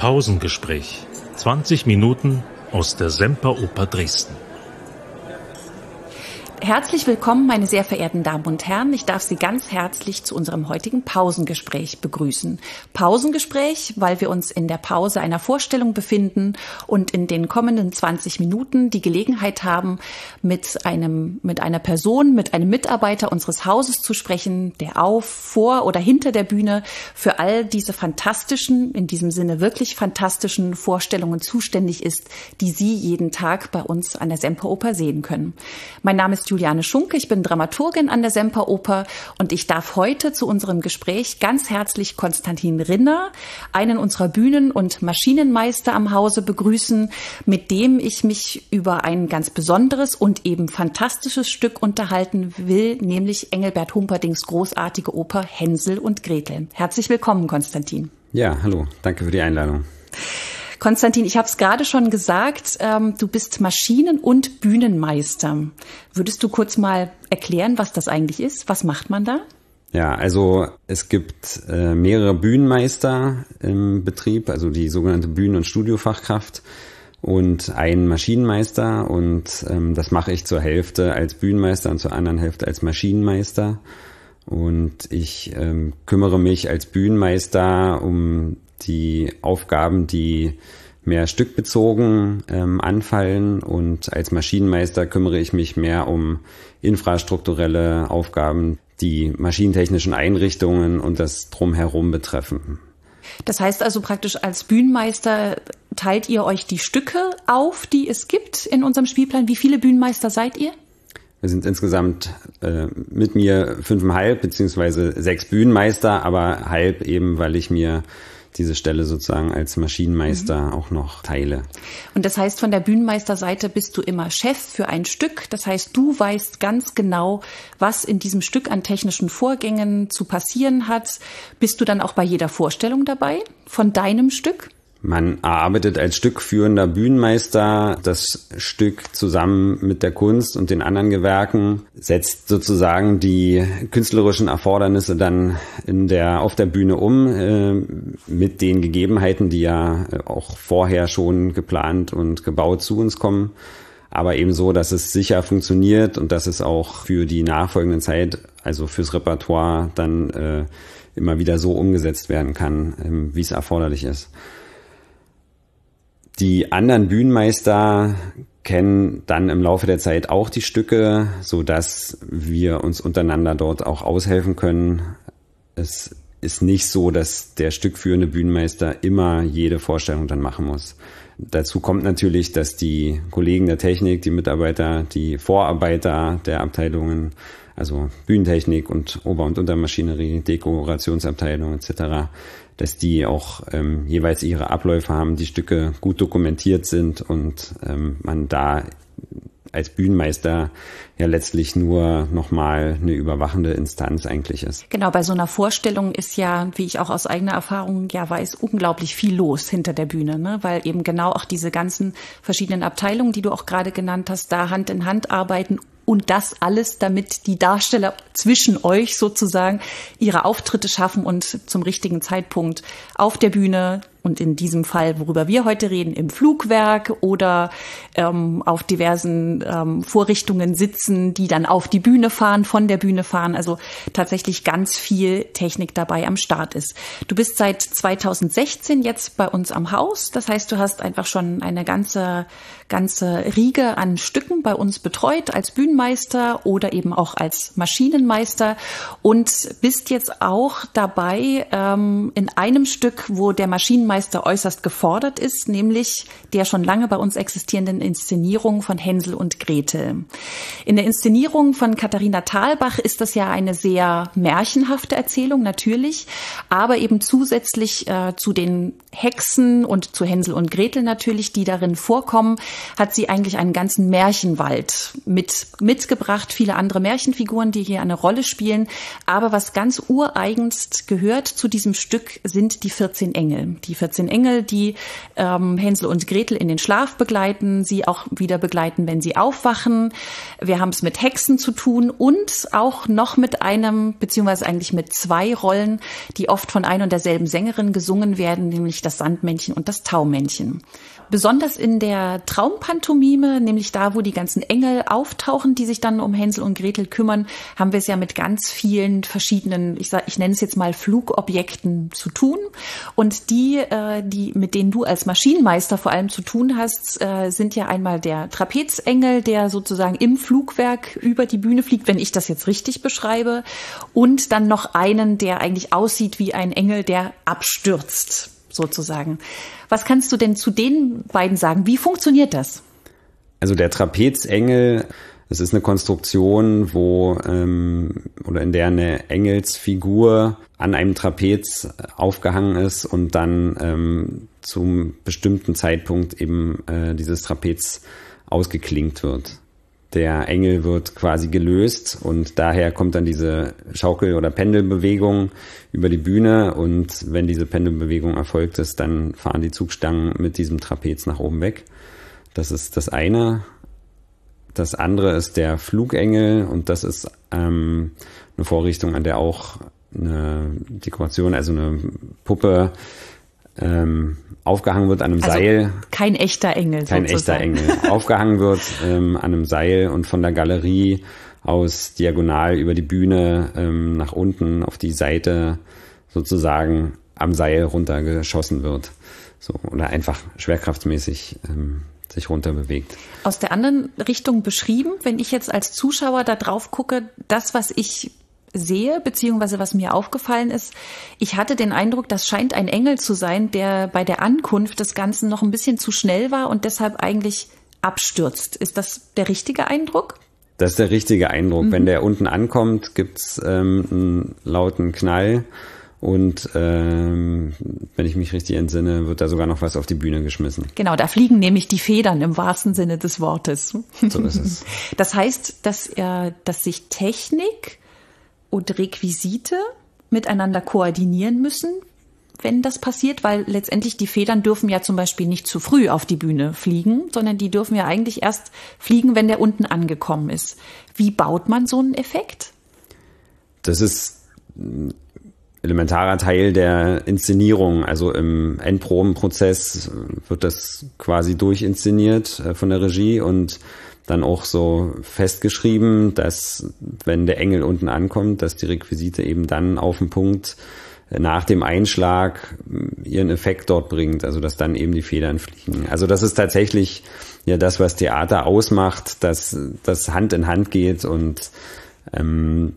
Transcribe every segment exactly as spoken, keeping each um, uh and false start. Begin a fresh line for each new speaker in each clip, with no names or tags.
Pausengespräch. zwanzig Minuten aus der Semperoper Dresden.
Herzlich willkommen, meine sehr verehrten Damen und Herren. Ich darf Sie ganz herzlich zu unserem heutigen Pausengespräch begrüßen. Pausengespräch, weil wir uns in der Pause einer Vorstellung befinden und in den kommenden zwanzig Minuten die Gelegenheit haben, mit einem, mit einer Person, mit einem Mitarbeiter unseres Hauses zu sprechen, der auf, vor oder hinter der Bühne für all diese fantastischen, in diesem Sinne wirklich fantastischen Vorstellungen zuständig ist, die Sie jeden Tag bei uns an der Semperoper sehen können. Mein Name ist Juliane Schunke, ich bin Dramaturgin an der Semperoper und ich darf heute zu unserem Gespräch ganz herzlich Konstantin Rinner, einen unserer Bühnen- und Maschinenmeister am Hause, begrüßen, mit dem ich mich über ein ganz besonderes und eben fantastisches Stück unterhalten will, nämlich Engelbert Humperdincks großartige Oper Hänsel und Gretel. Herzlich willkommen, Konstantin.
Ja, hallo, danke für die Einladung.
Konstantin, ich habe es gerade schon gesagt, ähm, du bist Maschinen- und Bühnenmeister. Würdest du kurz mal erklären, was das eigentlich ist? Was macht man da?
Ja, also es gibt äh, mehrere Bühnenmeister im Betrieb, also die sogenannte Bühnen- und Studiofachkraft und einen Maschinenmeister, und ähm, das mache ich zur Hälfte als Bühnenmeister und zur anderen Hälfte als Maschinenmeister. Und ich ähm, kümmere mich als Bühnenmeister um die Aufgaben, die mehr stückbezogen ähm, anfallen, und als Maschinenmeister kümmere ich mich mehr um infrastrukturelle Aufgaben, die maschinentechnischen Einrichtungen und das Drumherum betreffen.
Das heißt also praktisch, als Bühnenmeister teilt ihr euch die Stücke auf, die es gibt in unserem Spielplan. Wie viele Bühnenmeister seid ihr?
Wir sind insgesamt äh, mit mir fünfeinhalb beziehungsweise sechs Bühnenmeister, aber halb eben, weil ich mir diese Stelle sozusagen als Maschinenmeister mhm. auch noch teile.
Und das heißt, von der Bühnenmeisterseite bist du immer Chef für ein Stück. Das heißt, du weißt ganz genau, was in diesem Stück an technischen Vorgängen zu passieren hat. Bist du dann auch bei jeder Vorstellung dabei von deinem Stück?
Man erarbeitet als stückführender Bühnenmeister das Stück zusammen mit der Kunst und den anderen Gewerken, setzt sozusagen die künstlerischen Erfordernisse dann in der, auf der Bühne um, äh, mit den Gegebenheiten, die ja auch vorher schon geplant und gebaut zu uns kommen. Aber eben so, dass es sicher funktioniert und dass es auch für die nachfolgende Zeit, also fürs Repertoire, dann äh, immer wieder so umgesetzt werden kann, äh, wie es erforderlich ist. Die anderen Bühnenmeister kennen dann im Laufe der Zeit auch die Stücke, so dass wir uns untereinander dort auch aushelfen können. Es ist nicht so, dass der stückführende Bühnenmeister immer jede Vorstellung dann machen muss. Dazu kommt natürlich, dass die Kollegen der Technik, die Mitarbeiter, die Vorarbeiter der Abteilungen, also Bühnentechnik und Ober- und Untermaschinerie, Dekorationsabteilung et cetera, dass die auch ähm, jeweils ihre Abläufe haben, die Stücke gut dokumentiert sind und ähm, man da als Bühnenmeister ja letztlich nur nochmal eine überwachende Instanz eigentlich ist.
Genau, bei so einer Vorstellung ist ja, wie ich auch aus eigener Erfahrung ja weiß, unglaublich viel los hinter der Bühne, ne? Weil eben genau auch diese ganzen verschiedenen Abteilungen, die du auch gerade genannt hast, da Hand in Hand arbeiten. Und das alles, damit die Darsteller zwischen euch sozusagen ihre Auftritte schaffen und zum richtigen Zeitpunkt auf der Bühne und in diesem Fall, worüber wir heute reden, im Flugwerk oder ähm, auf diversen ähm, Vorrichtungen sitzen, die dann auf die Bühne fahren, von der Bühne fahren. Also tatsächlich ganz viel Technik dabei am Start ist. Du bist seit zweitausendsechzehn jetzt bei uns am Haus. Das heißt, du hast einfach schon eine ganze, ganze Riege an Stücken bei uns betreut als Bühnenmeister oder eben auch als Maschinenmeister und bist jetzt auch dabei ähm, in einem Stück, wo der Maschinenmeister äußerst gefordert ist, nämlich der schon lange bei uns existierenden Inszenierung von Hänsel und Gretel. In der Inszenierung von Katharina Thalbach ist das ja eine sehr märchenhafte Erzählung, natürlich, aber eben zusätzlich äh, zu den Hexen und zu Hänsel und Gretel natürlich, die darin vorkommen, hat sie eigentlich einen ganzen Märchenwald mit, mitgebracht, viele andere Märchenfiguren, die hier eine Rolle spielen. Aber was ganz ureigenst gehört zu diesem Stück, sind die vierzehn Engel. Die vierzehn Engel, die ähm, Hänsel und Gretel in den Schlaf begleiten, sie auch wieder begleiten, wenn sie aufwachen. Wir haben es mit Hexen zu tun und auch noch mit einem, beziehungsweise eigentlich mit zwei Rollen, die oft von ein und derselben Sängerin gesungen werden, nämlich das Sandmännchen und das Taumännchen. Besonders in der Traumpantomime, nämlich da, wo die ganzen Engel auftauchen, die sich dann um Hänsel und Gretel kümmern, haben wir es ja mit ganz vielen verschiedenen, ich sag, ich nenne es jetzt mal Flugobjekten zu tun. Und die, äh, die, mit denen du als Maschinenmeister vor allem zu tun hast, äh, sind ja einmal der Trapezengel, der sozusagen im Flugwerk über die Bühne fliegt, wenn ich das jetzt richtig beschreibe, und dann noch einen, der eigentlich aussieht wie ein Engel, der abstürzt, sozusagen. Was kannst du denn zu den beiden sagen? Wie funktioniert das?
Also der Trapezengel, das ist eine Konstruktion, wo ähm, oder in der eine Engelsfigur an einem Trapez aufgehangen ist und dann ähm, zum bestimmten Zeitpunkt eben äh, dieses Trapez ausgeklinkt wird. Der Engel wird quasi gelöst und daher kommt dann diese Schaukel- oder Pendelbewegung über die Bühne, und wenn diese Pendelbewegung erfolgt ist, dann fahren die Zugstangen mit diesem Trapez nach oben weg. Das ist das eine. Das andere ist der Flugengel, und das ist ähm, eine Vorrichtung, an der auch eine Dekoration, also eine Puppe ähm, aufgehangen wird an einem also Seil.
Kein echter Engel.
Kein sozusagen. echter Engel. Aufgehangen wird ähm, an einem Seil und von der Galerie aus diagonal über die Bühne ähm, nach unten auf die Seite sozusagen am Seil runtergeschossen wird. So, oder einfach schwerkraftmäßig ähm, sich runter bewegt.
Aus der anderen Richtung beschrieben, wenn ich jetzt als Zuschauer da drauf gucke, das, was ich sehe, beziehungsweise was mir aufgefallen ist, ich hatte den Eindruck, das scheint ein Engel zu sein, der bei der Ankunft des Ganzen noch ein bisschen zu schnell war und deshalb eigentlich abstürzt. Ist das der richtige Eindruck?
Das ist der richtige Eindruck. Mhm. Wenn der unten ankommt, gibt's ähm, einen lauten Knall und ähm, wenn ich mich richtig entsinne, wird da sogar noch was auf die Bühne geschmissen.
Genau, da fliegen nämlich die Federn im wahrsten Sinne des Wortes.
So ist es.
Das heißt, dass, äh, dass sich Technik und Requisite miteinander koordinieren müssen, wenn das passiert, weil letztendlich die Federn dürfen ja zum Beispiel nicht zu früh auf die Bühne fliegen, sondern die dürfen ja eigentlich erst fliegen, wenn der unten angekommen ist. Wie baut man so einen Effekt?
Das ist ein elementarer Teil der Inszenierung. Also im Endprobenprozess wird das quasi durchinszeniert von der Regie und dann auch so festgeschrieben, dass wenn der Engel unten ankommt, dass die Requisite eben dann auf den Punkt nach dem Einschlag ihren Effekt dort bringt, also dass dann eben die Federn fliegen. Also das ist tatsächlich ja das, was Theater ausmacht, dass das Hand in Hand geht und ähm,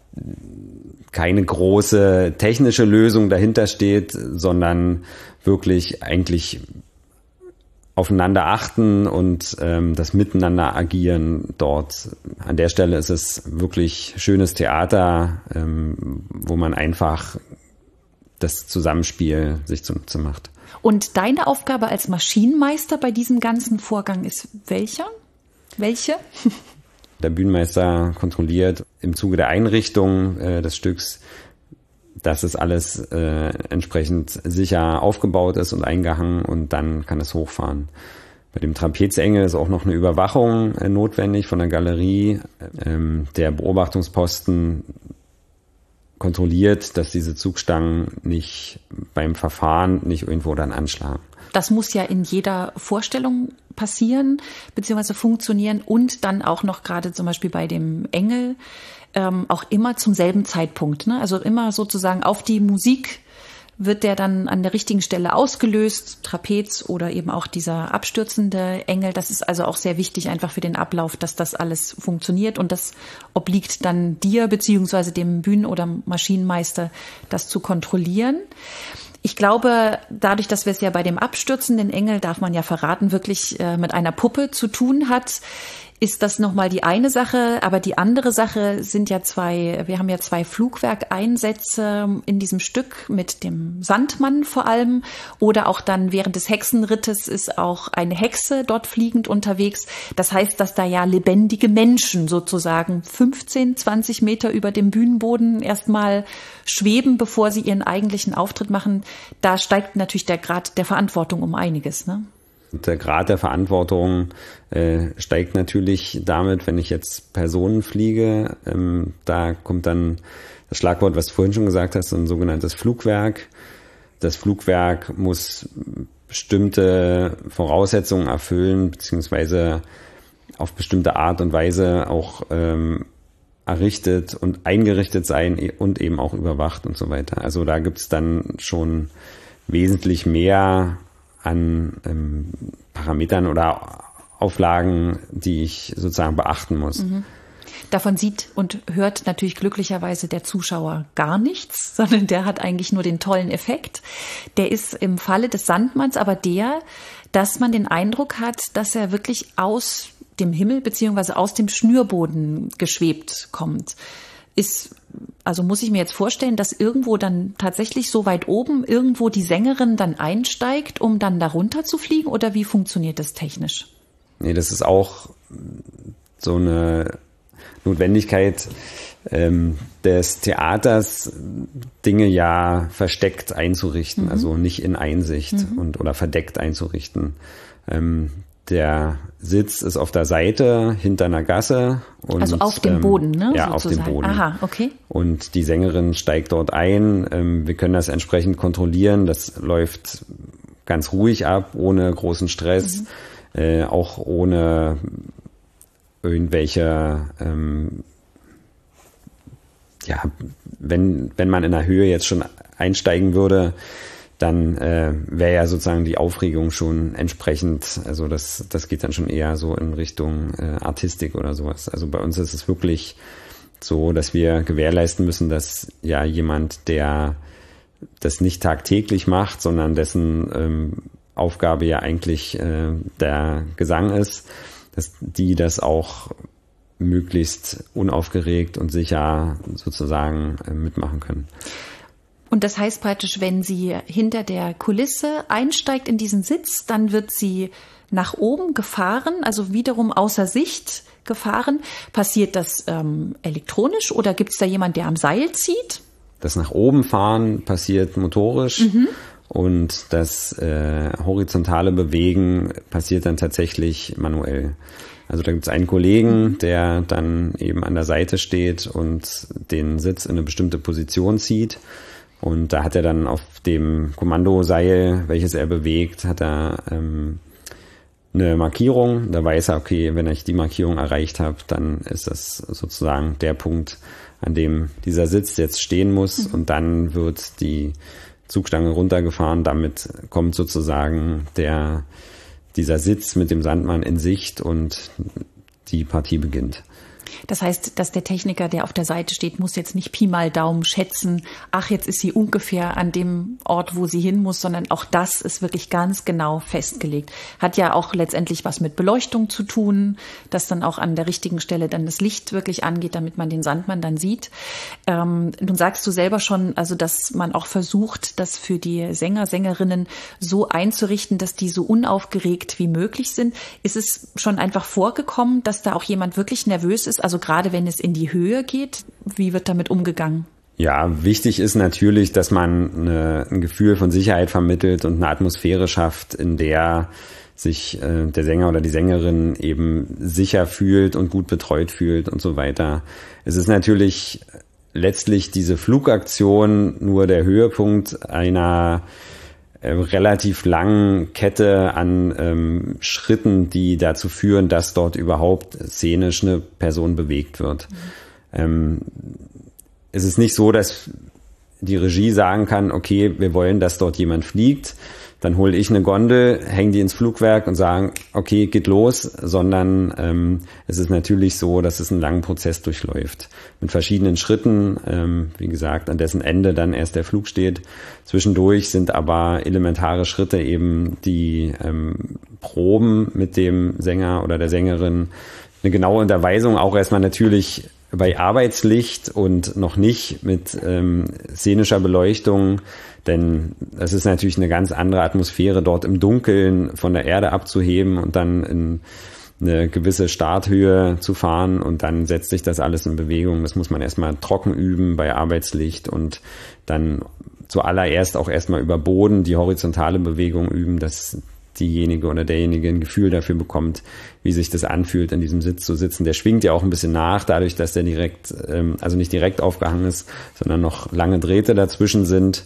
keine große technische Lösung dahinter steht, sondern wirklich eigentlich aufeinander achten und ähm, das Miteinander agieren dort. An der Stelle ist es wirklich schönes Theater, ähm, wo man einfach das Zusammenspiel sich zunutze macht.
Und deine Aufgabe als Maschinenmeister bei diesem ganzen Vorgang ist welcher? Welche?
Der Bühnenmeister kontrolliert im Zuge der Einrichtung äh, des Stücks, dass es alles äh, entsprechend sicher aufgebaut ist und eingehangen, und dann kann es hochfahren. Bei dem Trapezengel ist auch noch eine Überwachung äh, notwendig von der Galerie. Ähm, der Beobachtungsposten kontrolliert, dass diese Zugstangen nicht beim Verfahren nicht irgendwo dann anschlagen.
Das muss ja in jeder Vorstellung passieren bzw. funktionieren und dann auch noch gerade zum Beispiel bei dem Engel ähm, auch immer zum selben Zeitpunkt. Ne? Also immer sozusagen auf die Musik wird der dann an der richtigen Stelle ausgelöst, Trapez oder eben auch dieser abstürzende Engel. Das ist also auch sehr wichtig einfach für den Ablauf, dass das alles funktioniert, und das obliegt dann dir beziehungsweise dem Bühnen- oder Maschinenmeister, das zu kontrollieren. Ich glaube, dadurch, dass wir es ja bei dem abstürzenden Engel, darf man ja verraten, wirklich äh, mit einer Puppe zu tun hat, ist das nochmal die eine Sache, aber die andere Sache sind ja zwei, wir haben ja zwei Flugwerkeinsätze in diesem Stück mit dem Sandmann vor allem oder auch dann während des Hexenrittes ist auch eine Hexe dort fliegend unterwegs. Das heißt, dass da ja lebendige Menschen sozusagen fünfzehn, zwanzig Meter über dem Bühnenboden erstmal schweben, bevor sie ihren eigentlichen Auftritt machen. Da steigt natürlich der Grad der Verantwortung um einiges, ne?
Der Grad der Verantwortung äh, steigt natürlich damit, wenn ich jetzt Personen fliege. Ähm, da kommt dann das Schlagwort, was du vorhin schon gesagt hast, ein sogenanntes Flugwerk. Das Flugwerk muss bestimmte Voraussetzungen erfüllen, beziehungsweise auf bestimmte Art und Weise auch ähm, errichtet und eingerichtet sein und eben auch überwacht und so weiter. Also da gibt's dann schon wesentlich mehr an ähm, Parametern oder Auflagen, die ich sozusagen beachten muss.
Mhm. Davon sieht und hört natürlich glücklicherweise der Zuschauer gar nichts, sondern der hat eigentlich nur den tollen Effekt. Der ist im Falle des Sandmanns aber der, dass man den Eindruck hat, dass er wirklich aus dem Himmel beziehungsweise aus dem Schnürboden geschwebt kommt. Ist, also muss ich mir jetzt vorstellen, dass irgendwo dann tatsächlich so weit oben irgendwo die Sängerin dann einsteigt, um dann da runter zu fliegen, oder wie funktioniert das technisch?
Nee, das ist auch so eine Notwendigkeit ähm, des Theaters, Dinge ja versteckt einzurichten, mhm. also nicht in Einsicht mhm. und oder verdeckt einzurichten. Ähm, Der Sitz ist auf der Seite hinter einer Gasse. Und,
also auf dem Boden, ne?
Ja,
sozusagen.
auf dem Boden.
Aha, okay.
Und die Sängerin steigt dort ein. Wir können das entsprechend kontrollieren. Das läuft ganz ruhig ab, ohne großen Stress, mhm. äh, auch ohne irgendwelche, ähm, ja, wenn, wenn man in der Höhe jetzt schon einsteigen würde, dann äh, wäre ja sozusagen die Aufregung schon entsprechend, also das das geht dann schon eher so in Richtung äh, Artistik oder sowas. Also bei uns ist es wirklich so, dass wir gewährleisten müssen, dass ja jemand, der das nicht tagtäglich macht, sondern dessen ähm, Aufgabe ja eigentlich äh, der Gesang ist, dass die das auch möglichst unaufgeregt und sicher sozusagen äh, mitmachen können.
Und das heißt praktisch, wenn sie hinter der Kulisse einsteigt in diesen Sitz, dann wird sie nach oben gefahren, also wiederum außer Sicht gefahren. Passiert das ähm, elektronisch oder gibt es da jemand, der am Seil zieht?
Das nach oben fahren passiert motorisch mhm. und das äh, horizontale Bewegen passiert dann tatsächlich manuell. Also da gibt es einen Kollegen, der dann eben an der Seite steht und den Sitz in eine bestimmte Position zieht. Und da hat er dann auf dem Kommandoseil, welches er bewegt, hat er ähm, eine Markierung. Da weiß er, okay, wenn ich die Markierung erreicht habe, dann ist das sozusagen der Punkt, an dem dieser Sitz jetzt stehen muss. Mhm. Und dann wird die Zugstange runtergefahren. Damit kommt sozusagen der dieser Sitz mit dem Sandmann in Sicht und die Partie beginnt.
Das heißt, dass der Techniker, der auf der Seite steht, muss jetzt nicht Pi mal Daumen schätzen, ach, jetzt ist sie ungefähr an dem Ort, wo sie hin muss, sondern auch das ist wirklich ganz genau festgelegt. Hat ja auch letztendlich was mit Beleuchtung zu tun, dass dann auch an der richtigen Stelle dann das Licht wirklich angeht, damit man den Sandmann dann sieht. Ähm, nun sagst du selber schon, also dass man auch versucht, das für die Sänger, Sängerinnen so einzurichten, dass die so unaufgeregt wie möglich sind. Ist es schon einfach vorgekommen, dass da auch jemand wirklich nervös ist? Also gerade wenn es in die Höhe geht, wie wird damit umgegangen?
Ja, wichtig ist natürlich, dass man eine, ein Gefühl von Sicherheit vermittelt und eine Atmosphäre schafft, in der sich äh, der Sänger oder die Sängerin eben sicher fühlt und gut betreut fühlt und so weiter. Es ist natürlich letztlich diese Flugaktion nur der Höhepunkt einer relativ langen Kette an ähm, Schritten, die dazu führen, dass dort überhaupt szenisch eine Person bewegt wird. Mhm. Ähm, es ist nicht so, dass die Regie sagen kann, okay, wir wollen, dass dort jemand fliegt, dann hole ich eine Gondel, hänge die ins Flugwerk und sagen, okay, geht los, sondern ähm, es ist natürlich so, dass es einen langen Prozess durchläuft. Mit verschiedenen Schritten, ähm, wie gesagt, an dessen Ende dann erst der Flug steht. Zwischendurch sind aber elementare Schritte eben die ähm, Proben mit dem Sänger oder der Sängerin, eine genaue Unterweisung auch erstmal natürlich bei Arbeitslicht und noch nicht mit ähm, szenischer Beleuchtung, denn es ist natürlich eine ganz andere Atmosphäre, dort im Dunkeln von der Erde abzuheben und dann in eine gewisse Starthöhe zu fahren und dann setzt sich das alles in Bewegung. Das muss man erstmal trocken üben bei Arbeitslicht und dann zuallererst auch erstmal über Boden die horizontale Bewegung üben, dass diejenige oder derjenige ein Gefühl dafür bekommt, wie sich das anfühlt, in diesem Sitz zu sitzen. Der schwingt ja auch ein bisschen nach, dadurch, dass der direkt, also nicht direkt aufgehangen ist, sondern noch lange Drähte dazwischen sind.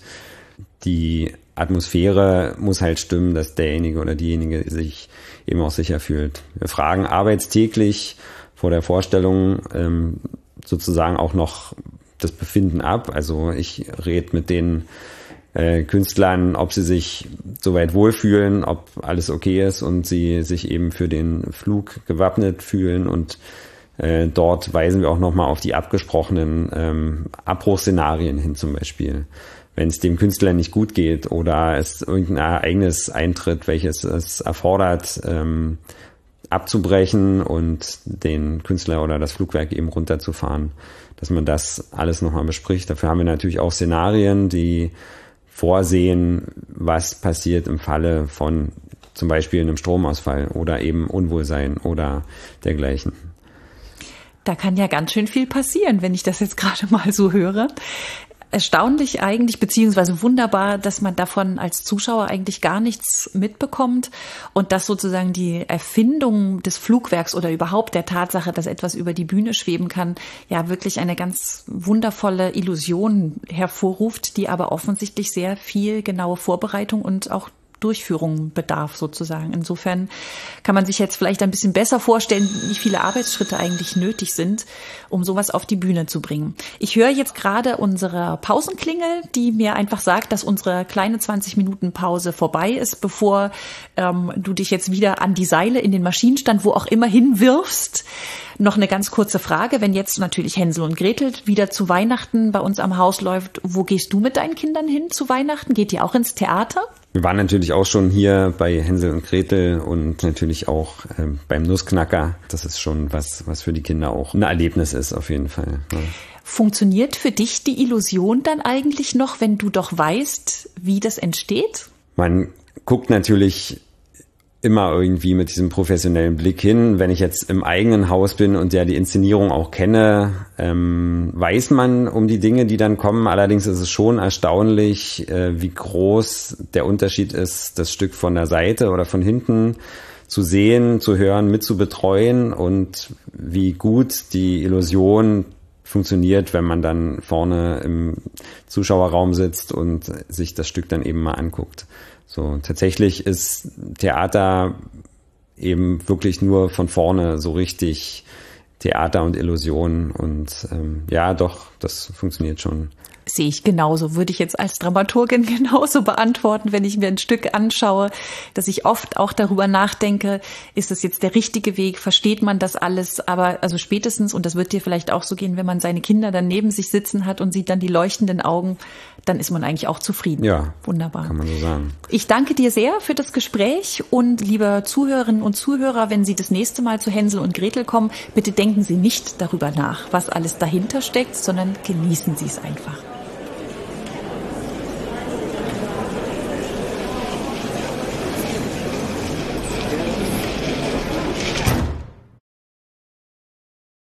Die Atmosphäre muss halt stimmen, dass derjenige oder diejenige sich eben auch sicher fühlt. Wir fragen arbeitstäglich vor der Vorstellung sozusagen auch noch das Befinden ab. Also ich rede mit den äh, Künstlern, ob sie sich soweit wohlfühlen, ob alles okay ist und sie sich eben für den Flug gewappnet fühlen. Und äh, dort weisen wir auch nochmal auf die abgesprochenen ähm, Abbruchsszenarien hin zum Beispiel. Wenn es dem Künstler nicht gut geht oder es irgendein Ereignis eintritt, welches es erfordert, ähm, abzubrechen und den Künstler oder das Flugwerk eben runterzufahren, dass man das alles nochmal bespricht. Dafür haben wir natürlich auch Szenarien, die vorsehen, was passiert im Falle von zum Beispiel einem Stromausfall oder eben Unwohlsein oder dergleichen.
Da kann ja ganz schön viel passieren, wenn ich das jetzt gerade mal so höre. Erstaunlich eigentlich, beziehungsweise wunderbar, dass man davon als Zuschauer eigentlich gar nichts mitbekommt und dass sozusagen die Erfindung des Flugwerks oder überhaupt der Tatsache, dass etwas über die Bühne schweben kann, ja wirklich eine ganz wundervolle Illusion hervorruft, die aber offensichtlich sehr viel genaue Vorbereitung und auch Durchführung bedarf sozusagen. Insofern kann man sich jetzt vielleicht ein bisschen besser vorstellen, wie viele Arbeitsschritte eigentlich nötig sind, um sowas auf die Bühne zu bringen. Ich höre jetzt gerade unsere Pausenklingel, die mir einfach sagt, dass unsere kleine zwanzig Minuten Pause vorbei ist, bevor ähm, du dich jetzt wieder an die Seile in den Maschinenstand, wo auch immer, hinwirfst. Noch eine ganz kurze Frage, wenn jetzt natürlich Hänsel und Gretel wieder zu Weihnachten bei uns am Haus läuft, wo gehst du mit deinen Kindern hin zu Weihnachten? Geht ihr auch ins Theater?
Wir waren natürlich auch schon hier bei Hänsel und Gretel und natürlich auch äh, beim Nussknacker. Das ist schon was, was für die Kinder auch ein Erlebnis ist, auf jeden Fall. Ja.
Funktioniert für dich die Illusion dann eigentlich noch, wenn du doch weißt, wie das entsteht?
Man guckt natürlich immer irgendwie mit diesem professionellen Blick hin. Wenn ich jetzt im eigenen Haus bin und ja die Inszenierung auch kenne, ähm, weiß man um die Dinge, die dann kommen. Allerdings ist es schon erstaunlich, äh, wie groß der Unterschied ist, das Stück von der Seite oder von hinten zu sehen, zu hören, mit zu betreuen und wie gut die Illusion funktioniert, wenn man dann vorne im Zuschauerraum sitzt und sich das Stück dann eben mal anguckt. So, tatsächlich ist Theater eben wirklich nur von vorne so richtig Theater und Illusion und ähm, ja, doch, das funktioniert schon.
Sehe ich genauso, würde ich jetzt als Dramaturgin genauso beantworten, wenn ich mir ein Stück anschaue, dass ich oft auch darüber nachdenke, ist das jetzt der richtige Weg, versteht man das alles, aber also spätestens, und das wird dir vielleicht auch so gehen, wenn man seine Kinder dann neben sich sitzen hat und sieht dann die leuchtenden Augen, dann ist man eigentlich auch zufrieden.
Ja,
wunderbar.
Kann man so sagen.
Ich danke dir sehr für das Gespräch und liebe Zuhörerinnen und Zuhörer, wenn Sie das nächste Mal zu Hänsel und Gretel kommen, bitte denken Sie nicht darüber nach, was alles dahinter steckt, sondern genießen Sie es einfach.